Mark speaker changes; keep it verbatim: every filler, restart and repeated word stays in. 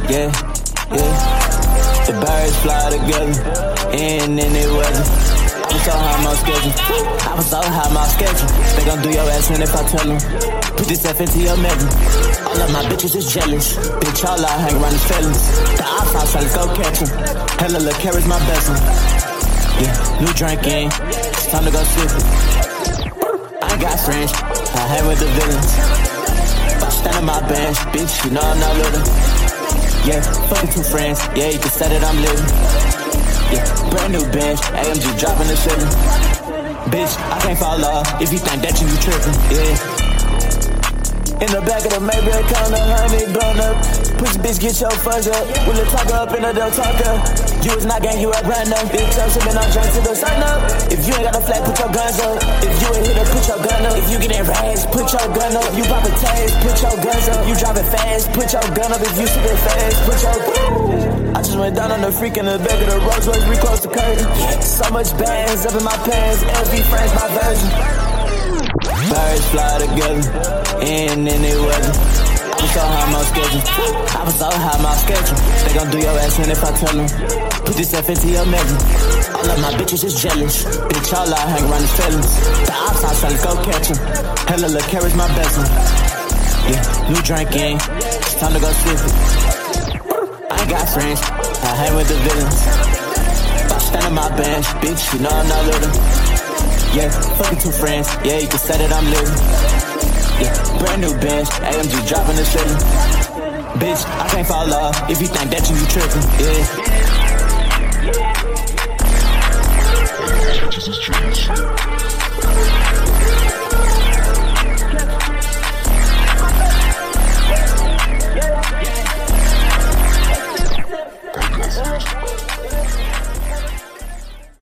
Speaker 1: yeah, yeah. The birds fly together, and then it wasn't. I was so high my schedule, I was so high my schedule. They gon' do your ass in if I tell them. Put this F into your medal. All of my bitches is jealous. Bitch, all I hang around is felons. The ops house, let's go catch them. Hella look, carries my best one. Yeah, new drinking, it's time to go swift. I got friends, I hang with the villains. If I stand on my bench, bitch, you know I'm not little. Yeah, fucking two friends, yeah, you can say that I'm living. Yeah, brand new bench, A M G dropping the ceiling. Bitch, I can't fall off if you think that you be tripping, yeah. In the back of the Maybach counter, honey blown up. Pussy bitch, get your fuzz up. Will it talk up in the Del Taco? You was not gang, you at random. Bitch, I'm sipping on drink to the sign up. If you ain't got a flag, put your guns up. If you ain't hit her, put your gun up. If you get in rags, put your gun up. You pop a taste, put your guns up. You driving fast, put your gun up. If you sipping fast, put your gun up. I just went down on the freak in the back of the Rolls Royce, we close the curtain. So much bands up in my pants, L V friends, my version. Birds fly together, and then it wasn't. I was so high my schedule, I was so high my schedule. They gon' do your ass in if I tell them. Put this F into your medal. All of my bitches is jealous. Bitch, all I hang around is felons. The ops house, let's go catch them. Hella look, carries my best one. Yeah, new drinking, it's time to go swift. I got friends, I hang with the villains. If I stand on my bench, bitch, you know I'm not little. Yeah, fucking two friends, yeah, you can say that I'm living. Yeah, brand new bench, A M G dropping the ceiling. Bitch, I can't fall off if you think that you be tripping, yeah.